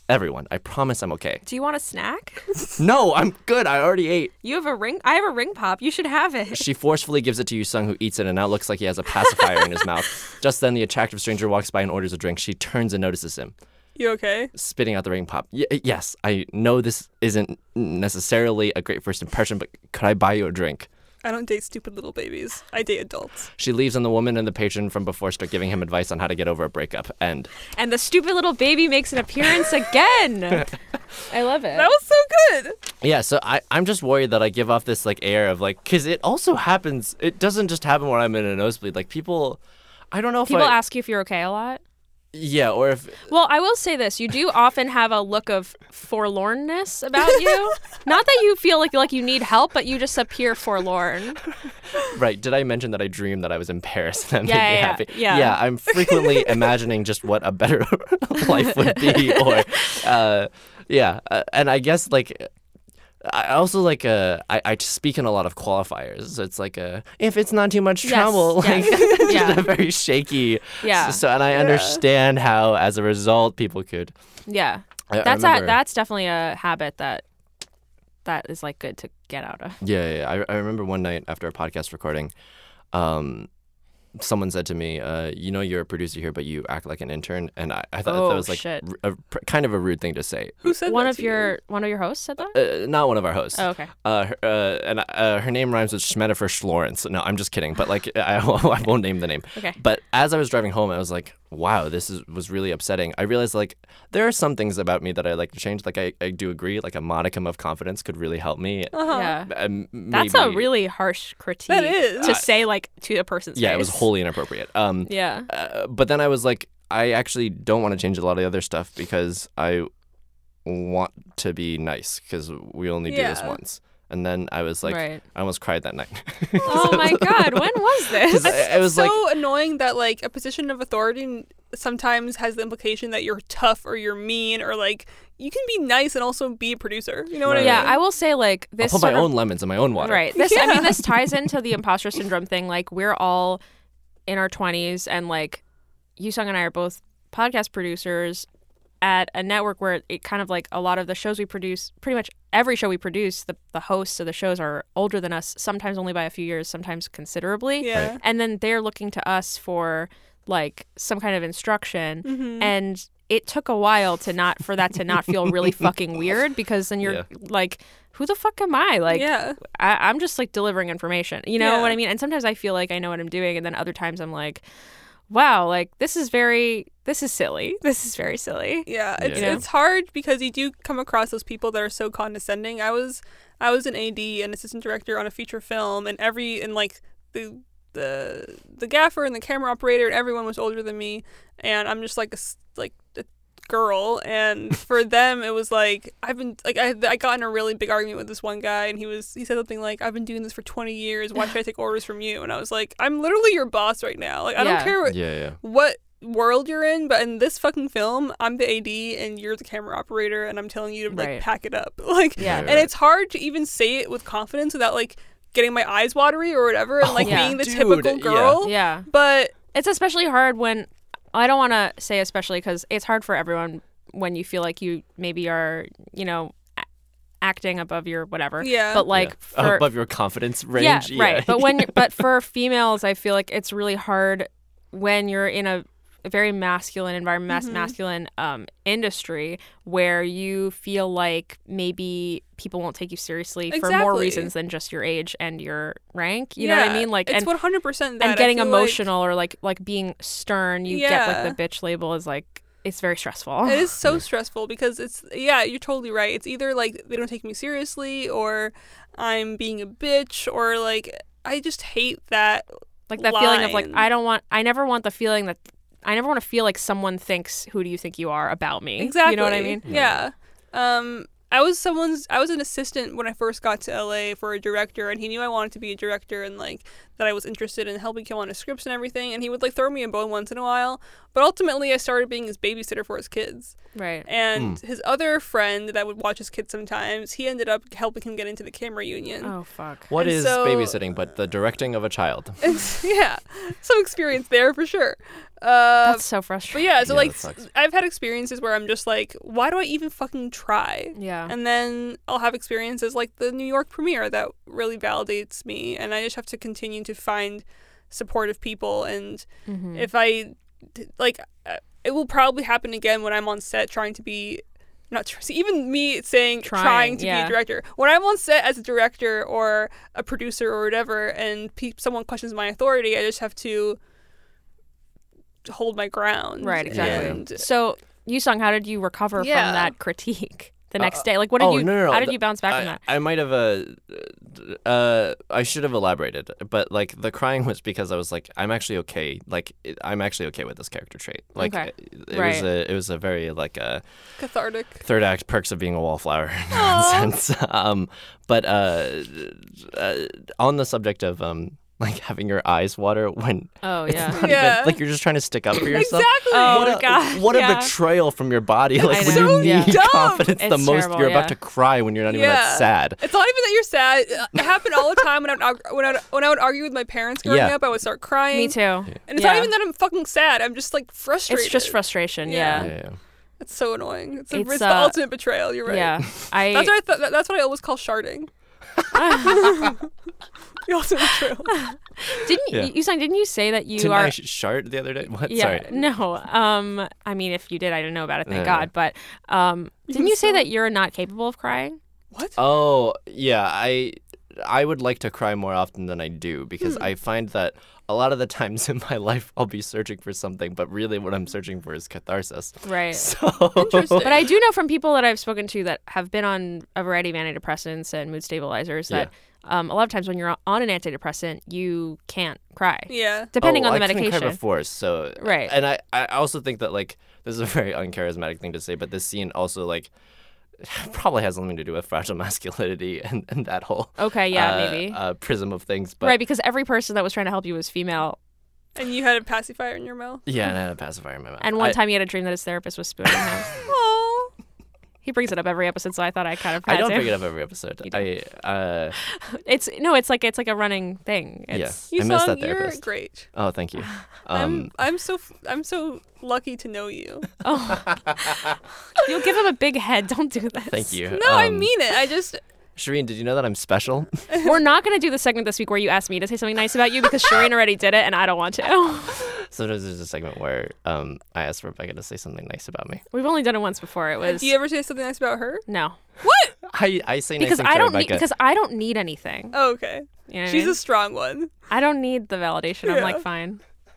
I promise I'm okay. Do you want a snack? No, I'm good. I already ate. You have a ring? I have a ring pop. You should have it. She forcefully gives it to Yusung, who eats it and now looks like he has a pacifier in his mouth. Just then, the attractive stranger walks by and orders a drink. She turns and notices him, You okay? spitting out the ring pop. Yes, I know this isn't necessarily a great first impression, but could I buy you a drink? I don't date stupid little babies. I date adults. She leaves and the woman and the patron from before start giving him advice on how to get over a breakup. And And the stupid little baby makes an appearance again. I love it. That was so good. yeah, so I'm just worried that I give off this like air of like, because it also happens, it doesn't just happen when I'm in a nosebleed. Like people, I don't know if People I, ask you if you're okay a lot. yeah, or if, Well, I will say this. You do often have a look of forlornness about you. Not that you feel like you need help, but you just appear forlorn. right, did I mention that I dreamed that I was in Paris and that Yeah, made me yeah, happy? yeah. Yeah, I'm frequently imagining just what a better life would be or, and I guess like, I also like I speak in a lot of qualifiers. So it's like if it's not too much Yes, trouble, like yes. just Yeah. a very shaky. Yeah. So and I understand how as a result people could. Yeah. I That's remember, definitely a habit that is like good to get out of. Yeah. I remember one night after a podcast recording, someone said to me, you're a producer here, but you act like an intern, and I thought that was like shit. kind of a rude thing to say. Who said One that of to you? your hosts said that? Not one of our hosts. Oh, okay. Her name rhymes with Schmedifer Schlorens. No, I'm just kidding. But like, I won't name the name. Okay. But as I was driving home, I was like, wow, was really upsetting. I realized like there are some things about me that I like to change. Like I do agree, like a modicum of confidence could really help me. Uh-huh. Yeah. That's Maybe- a really harsh critique That is. to say like to a person's yeah, face. it was wholly inappropriate. Yeah. But then I was like, I actually don't want to change a lot of the other stuff because I want to be nice because we only do this Yeah. once. And then I was like, Right. I almost cried that night. Oh my God, when was this? It was so like, annoying that like a position of authority sometimes has the implication that you're tough or you're mean or like you can be nice and also be a producer. You know what I Right. mean? Yeah, I will say like I'll this put my sort of- own lemons in my own water. Right. This I Yeah. mean this ties into the imposter syndrome thing. Like we're all in our 20s and like Yusung and I are both podcast producers at a network where it kind of like a lot of the shows we produce, pretty much every show we produce, the hosts of the shows are older than us, sometimes only by a few years, sometimes considerably. Yeah. Right. And then they're looking to us for like some kind of instruction. Mm-hmm. And it took a while for that to not feel really fucking weird because then you're Yeah. like, who the fuck am I? Like, yeah. I'm just like delivering information. You know Yeah. what I mean? And sometimes I feel like I know what I'm doing. And then other times I'm like, wow, like this is silly. This is very silly. Yeah, it's Yeah. it's hard because you do come across those people that are so condescending. I was an AD, an assistant director on a feature film, and the gaffer and the camera operator and everyone was older than me, and I'm just like a girl, and for them it was like I got in a really big argument with this one guy, and he said something like, I've been doing this for 20 years, why should I take orders from you? And I was like, I'm literally your boss right now, like I Yeah. don't care Yeah. what world you're in, but in this fucking film I'm the AD and you're the camera operator, and I'm telling you to like Right. pack it up. Like Yeah. and it's hard to even say it with confidence without like getting my eyes watery or whatever, and like Yeah. being the Dude, typical yeah. girl. Yeah. But It's especially hard when, I don't want to say especially because it's hard for everyone when you feel like you maybe are, acting above your whatever. Yeah. But like for above your confidence range. yeah, right. But for females, I feel like it's really hard when you're in a very masculine environment, masculine industry, where you feel like maybe people won't take you seriously for more reasons than just your age and your rank. You know what I mean? Like, it's 100% that. And getting emotional or like being stern, you get like the bitch label is like, it's very stressful. It is so stressful because you're totally right. It's either like they don't take me seriously or I'm being a bitch or like I just hate that. Like that feeling of like I never want to feel like someone thinks, who do you think you are about me? Exactly. You know what I mean? Yeah. I was an assistant when I first got to LA for a director, and he knew I wanted to be a director and like that I was interested in helping him on his scripts and everything, and he would like throw me a bone once in a while. But ultimately I started being his babysitter for his kids. Right. And his other friend that would watch his kids sometimes, he ended up helping him get into the camera union. Oh fuck. What is babysitting but the directing of a child? Yeah. Some experience there for sure. That's so frustrating. But yeah, so like I've had experiences where I'm just like, why do I even fucking try? Yeah. And then I'll have experiences like the New York premiere that really validates me, and I just have to continue to find supportive people. And if I like, it will probably happen again when I'm on set trying to be even me saying trying to be a director. When I'm on set as a director or a producer or whatever, and someone questions my authority, I just have to hold my ground. Right, exactly. And so, Yusong, how did you recover from that critique the next day? Like, what did how did you bounce back from that? I might have I should have elaborated, but like the crying was because I was like, I'm actually okay. Like, I'm actually okay with this character trait. Like, it was a very like cathartic third act perks of being a wallflower nonsense. But on the subject of like having your eyes water when like you're just trying to stick up for yourself. Exactly. Oh, what a betrayal from your body. Like when you need confidence the most, terrible, you're about to cry when you're not even that sad. It's not even that you're sad. It happened all the time when I would argue with my parents growing up. I would start crying. Me too. And it's not even that I'm fucking sad. I'm just like frustrated. It's just frustration. Yeah. It's so annoying. It's the ultimate betrayal. You're right. Yeah. That's what I always call sharding. The ultimate betrayal. Didn't you say that you Didn't are I shart the other day? What? Yeah, Sorry. No. I mean, if you did, I didn't know about it. Thank God. But didn't you say that you're not capable of crying? What? Oh, yeah. I would like to cry more often than I do because I find that a lot of the times in my life I'll be searching for something, but really what I'm searching for is catharsis. Right. So interesting. But I do know from people that I've spoken to that have been on a variety of antidepressants and mood stabilizers that a lot of times when you're on an antidepressant, you can't cry. Yeah. Depending on the medication. I couldn't cry before, so right. And I also think that like this is a very uncharismatic thing to say, but this scene also like probably has something to do with fragile masculinity and that whole maybe prism of things. But right, because every person that was trying to help you was female. And you had a pacifier in your mouth? Yeah, and I had a pacifier in my mouth. And one time he had a dream that his therapist was spooning him. Aww. He brings it up every episode, so I thought I kind of had I don't to. bring it up every episode. It's like a running thing. I miss that You're therapist. great. Oh, thank you. I'm so lucky to know you. Oh, you'll give him a big head. Don't do that. Thank you. No, I mean it. Shireen, did you know that I'm special? We're not going to do the segment this week where you ask me to say something nice about you because Shireen already did it and I don't want to. Sometimes there's a segment where I asked Rebecca to say something nice about me. We've only done it once before. It was. Do you ever say something nice about her? No. What? I say nice because things I to don't Rebecca. because I don't need anything. Oh, okay. You know what She's I mean? a strong one. I don't need the validation. I'm like fine.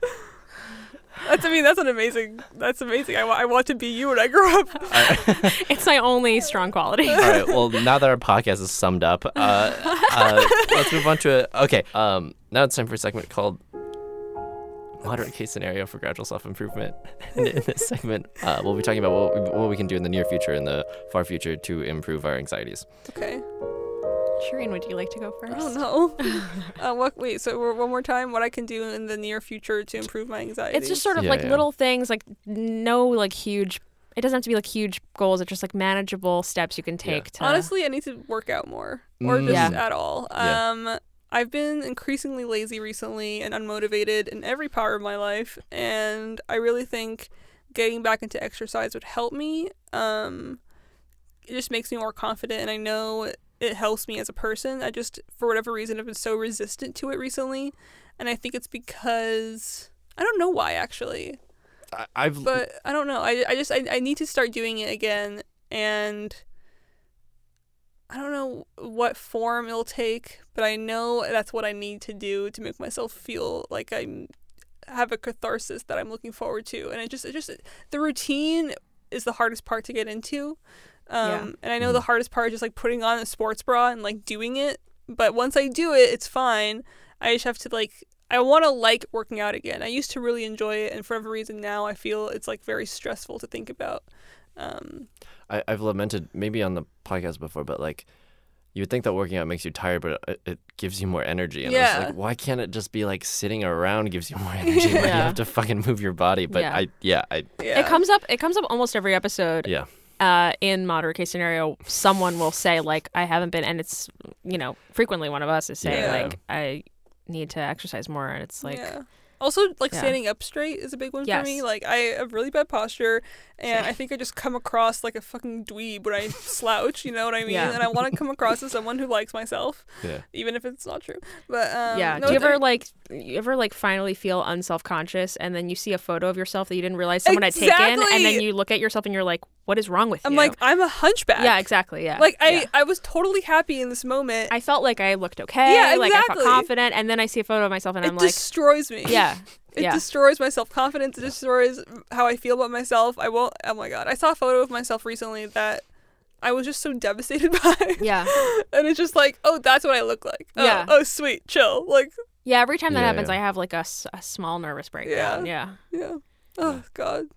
That's amazing. That's amazing. I want to be you when I grow up. It's my only strong quality. All right. Well, now that our podcast is summed up, let's move on to okay. Now it's time for a segment called Moderate Case Scenario for Gradual Self-Improvement. And in this segment, we'll be talking about what we can do in the near future and the far future to improve our anxieties. Okay. Shireen, would you like to go first? I don't know. Wait, so one more time, what I can do in the near future to improve my anxiety? It's just sort of little things, like no like huge. It doesn't have to be like huge goals. It's just like manageable steps you can take to. Honestly, I need to work out more, or just at all. I've been increasingly lazy recently and unmotivated in every part of my life, and I really think getting back into exercise would help me. it just makes me more confident, and I know it helps me as a person. I just, for whatever reason, have been so resistant to it recently, and I think it's because I don't know why actually. But I don't know. I need to start doing it again, and I don't know what form it'll take, but I know that's what I need to do to make myself feel like I have a catharsis that I'm looking forward to. And it just the routine is the hardest part to get into. And I know the hardest part is just like putting on a sports bra and like doing it. But once I do it, it's fine. I just have to like, I want to like working out again. I used to really enjoy it, and for whatever reason now I feel it's like very stressful to think about. I've lamented maybe on the podcast before, but like you would think that working out makes you tired, but it gives you more energy. And I was like, why can't it just be like sitting around gives you more energy? Like you have to fucking move your body. But it comes up almost every episode. Yeah. In moderate case scenario, someone will say like, I haven't been, and it's, you know, frequently one of us is saying like, I need to exercise more, and it's like also like standing up straight is a big one for me. Like I have really bad posture, and I think I just come across like a fucking dweeb when I slouch, you know what I mean? And I want to come across as someone who likes myself, even if it's not true. But do you ever finally feel unself-conscious, and then you see a photo of yourself that you didn't realize someone had taken, and then you look at yourself and you're like, what is wrong with you? I'm like, I'm a hunchback. Yeah, exactly. Yeah. Like I was totally happy in this moment. I felt like I looked okay. Yeah, exactly. Like I felt confident, and then I see a photo of myself and I'm like, it destroys me. Yeah. It destroys my self-confidence. It destroys how I feel about myself. Oh my God. I saw a photo of myself recently that I was just so devastated by. Yeah. And it's just like, oh, that's what I look like. Oh, sweet. Chill. Like. Yeah, every time that happens, I have like a small nervous breakdown. Yeah. Oh, God.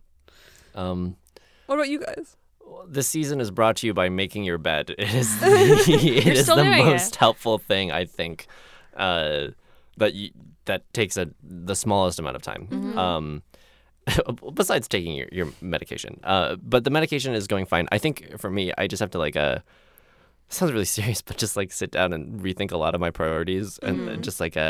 What about you guys? This season is brought to you by making your bed. It is the most helpful thing, I think, that takes the smallest amount of time. Mm-hmm. Besides taking your medication. But the medication is going fine. I think for me, I just have to like it sounds really serious, but just like sit down and rethink a lot of my priorities, and just like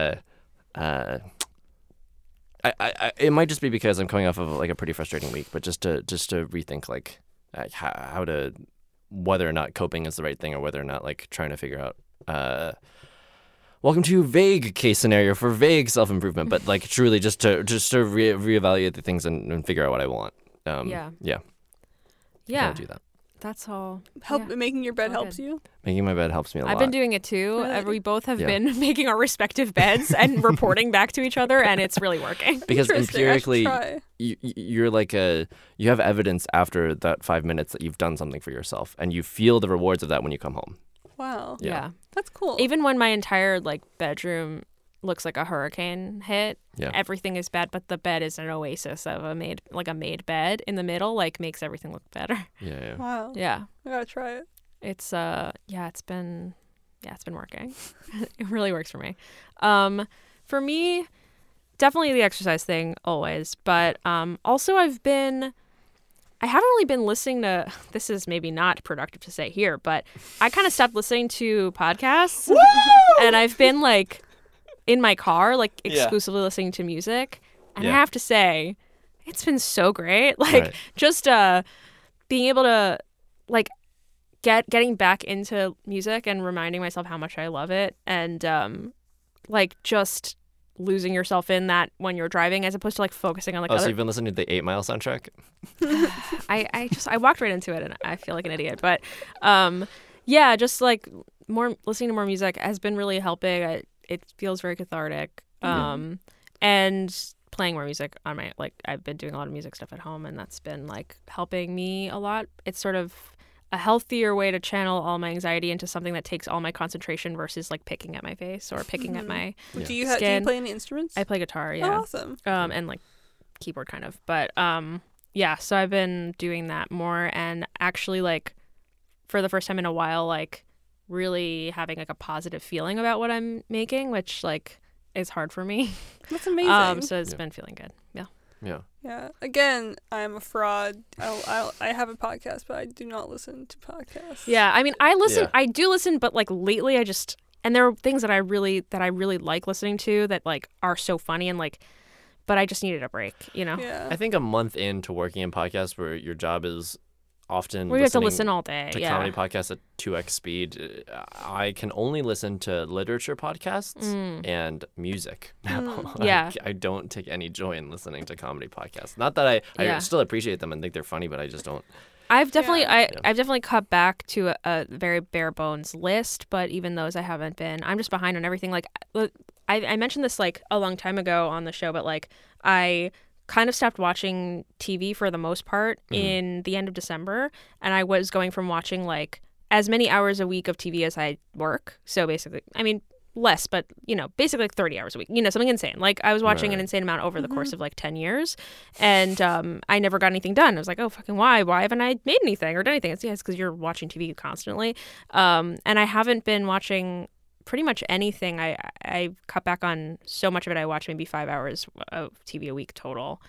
it might just be because I'm coming off of like a pretty frustrating week, but just to rethink like how to, whether or not coping is the right thing, or whether or not like trying to figure out welcome to vague case scenario for vague self-improvement, but like truly just to reevaluate the things and figure out what I want. Yeah. Do that. That's all. Making your bed helps you? Making my bed helps me a lot. I've been doing it too. Really? We both have been making our respective beds and reporting back to each other, and it's really working. Because empirically, you're like you have evidence after that 5 minutes that you've done something for yourself, and you feel the rewards of that when you come home. Wow. Yeah. That's cool. Even when my entire like bedroom looks like a hurricane hit, everything is bad, but the bed is an oasis of a made bed in the middle, like makes everything look better. Yeah. Wow. Yeah. I gotta try it. It's it's been working. It really works for me. For me, definitely the exercise thing always, but also I haven't really been listening to, this is maybe not productive to say here, but I kind of stopped listening to podcasts. And I've been like in my car, like exclusively listening to music. And I have to say, it's been so great. Like just being able to like getting back into music and reminding myself how much I love it. And like just losing yourself in that when you're driving, as opposed to like focusing on like so you've been listening to the 8 Mile soundtrack? I walked right into it and I feel like an idiot, but just like listening to more music has been really helping. It feels very cathartic. And playing more music on my, like, I've been doing a lot of music stuff at home, and that's been like helping me a lot. It's sort of a healthier way to channel all my anxiety into something that takes all my concentration versus like picking at my face or picking at my Do you skin. play any instruments? I play guitar, Oh, awesome. And like keyboard kind of. But so I've been doing that more, and actually like for the first time in a while, like really having like a positive feeling about what I'm making, which like is hard for me. That's amazing. So it's been feeling good. Yeah. Again, I'm a fraud. I have a podcast, but I do not listen to podcasts. Yeah. I mean, I listen. I do listen, but like lately, and there are things that I really like listening to that like are so funny and like, but I just needed a break. You know. Yeah. I think a month into working in podcasts where your job is often Where you have to listening listen all day. to Yeah. comedy podcasts at 2x speed. I can only listen to literature podcasts and music now. Yeah. I don't take any joy in listening to comedy podcasts. Not that I Yeah. still appreciate them and think they're funny, but I just don't. I've definitely Yeah. I've definitely cut back to a very bare bones list, but even those I haven't been. I'm just behind on everything. Like I mentioned this like a long time ago on the show, but like I kind of stopped watching TV for the most part in the end of December, and I was going from watching like as many hours a week of TV as I work. So basically, I mean less, but basically like 30 hours a week, something insane. Like I was watching an insane amount over the course of like 10 years, and I never got anything done. I was like, oh fucking why haven't I made anything or done anything? It's because you're watching TV constantly, and I haven't been watching pretty much anything. I cut back on so much of it. I watch maybe 5 hours of TV a week total,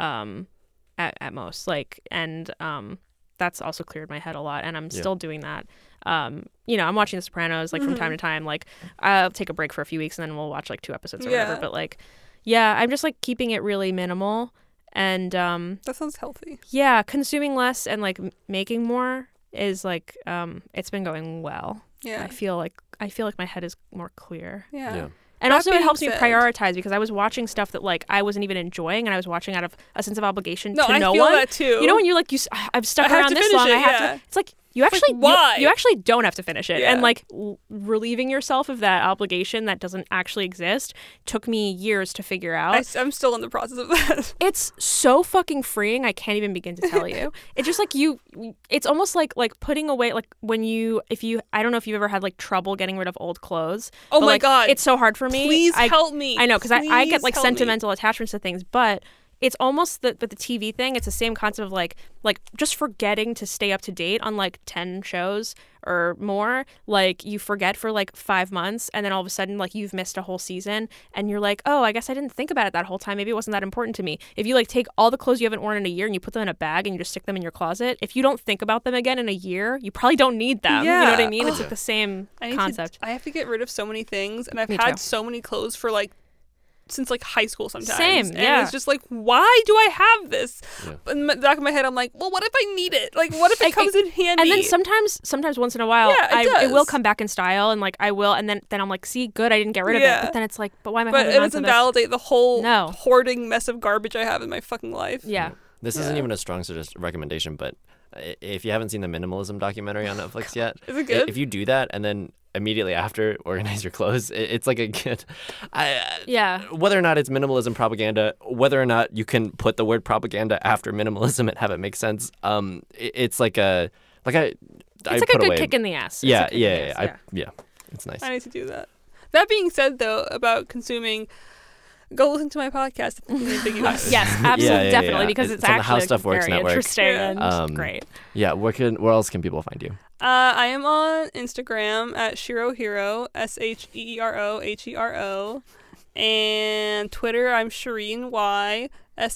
at most. Like, and that's also cleared my head a lot, and I'm still doing that. I'm watching The Sopranos like from time to time. Like, I'll take a break for a few weeks and then we'll watch like 2 episodes or whatever. But like, yeah, I'm just like keeping it really minimal, and That sounds healthy. yeah, consuming less and like making more is like it's been going well. Yeah. I feel like my head is more clear. Yeah. Yeah. And That also it being helps me said- prioritize, because I was watching stuff that like I wasn't even enjoying, and I was watching out of a sense of obligation No, to I no feel one. that too. You know when you're like, I've stuck I have around to this finish long, it, I have yeah. to. It's like you actually why? you actually don't have to finish it, Yeah. and like relieving yourself of that obligation that doesn't actually exist took me years to figure out. I'm still in the process of that. It's so fucking freeing. I can't even begin to tell you. It's just like it's almost like putting away, like when I don't know if you've ever had like trouble getting rid of old clothes. Oh but, my like, God. it's so hard for me. Please help me. I know, because I get Please like help me. sentimental attachments to things, but it's almost with the TV thing, it's the same concept of like just forgetting to stay up to date on like 10 shows or more. Like you forget for like 5 months, and then all of a sudden like you've missed a whole season, and you're like, oh, I guess I didn't think about it that whole time. Maybe it wasn't that important to me. If you like take all the clothes you haven't worn in a year and you put them in a bag and you just stick them in your closet, if you don't think about them again in a year, you probably don't need them. You know what I mean? It's like the same concept. I have to get rid of so many things, and I've Me had too. so many clothes for like since like high school sometimes. Same, And yeah. it's just like, why do I have this? Yeah. But in the back of my head, I'm like, well, what if I need it? Like, what if it Like, comes in handy? And then sometimes once in a while, Yeah, it will does. come back in style, and like I will, and then I'm like, see, good, I didn't get rid of it. Yeah. But then it's like, but why am I But holding it on to doesn't this? validate the whole No. hoarding mess of garbage I have in my fucking life. Yeah. This isn't even a strong recommendation, but if you haven't seen the minimalism documentary on Netflix yet, Is it good? if you do that and then immediately after organize your clothes, it's like a good. Yeah. Whether or not it's minimalism propaganda, whether or not you can put the word propaganda after minimalism and have it make sense, it's like a It's like a good kick in the ass. It's Yeah, a kick in the ass, yeah. It's nice. I need to do that. That being said, though, about consuming, go listen to my podcast. It's ambiguous. Yes, absolutely, yeah, definitely, yeah. because It's it's on the How actually Stuff Works very Network. interesting Yeah. and great. Yeah, where else can people find you? I am on Instagram at SheroHero, SheeroHero, and Twitter I'm Shireen Y,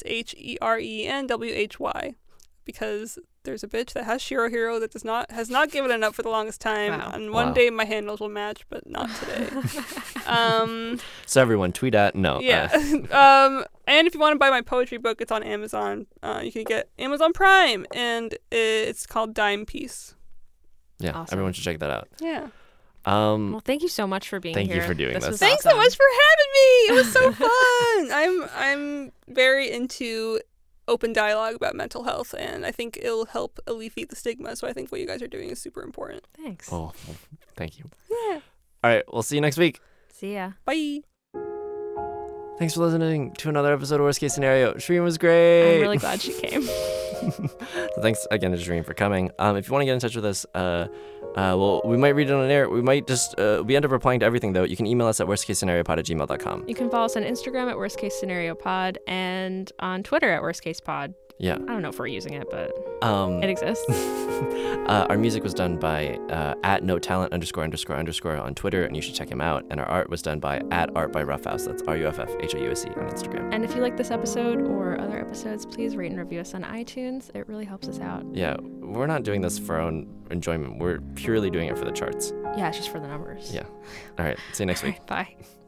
SherenWhy, because there's a bitch that has SheroHero that has not given it up for the longest time. Wow. And one Wow. day my handles will match, but not today. So everyone, tweet at no. Yeah. And if you want to buy my poetry book, it's on Amazon. You can get Amazon Prime, and it's called Dime Piece. Yeah, Awesome. everyone should check that out. Yeah. Well, thank you so much for being Thank here. you for doing this. was Thanks so awesome. much for having me. It was so fun. I'm very into open dialogue about mental health, and I think it'll help alleviate the stigma. So I think what you guys are doing is super important. Thanks. Oh, well, thank you. Yeah. All right, we'll see you next week. See ya. Bye. Thanks for listening to another episode of Worst Case Scenario. Shireen was great. I'm really glad she came. So thanks again to Shireen for coming. If you want to get in touch with us, well, we might read it on air. We might just, we end up replying to everything, though. You can email us at worstcasescenariopod@gmail.com. You can follow us on Instagram at Worst Case Scenario Pod and on Twitter at Worst Case Pod. Yeah. I don't know if we're using it, but it exists. Our music was done by at @NoTalent __ on Twitter, and you should check him out. And our art was done by @ArtByRuffhouse. That's RUFFHOUSE on Instagram. And if you like this episode or other episodes, please rate and review us on iTunes. It really helps us out. Yeah, we're not doing this for our own enjoyment. We're purely doing it for the charts. Yeah, it's just for the numbers. Yeah. All right. See you next week. Bye.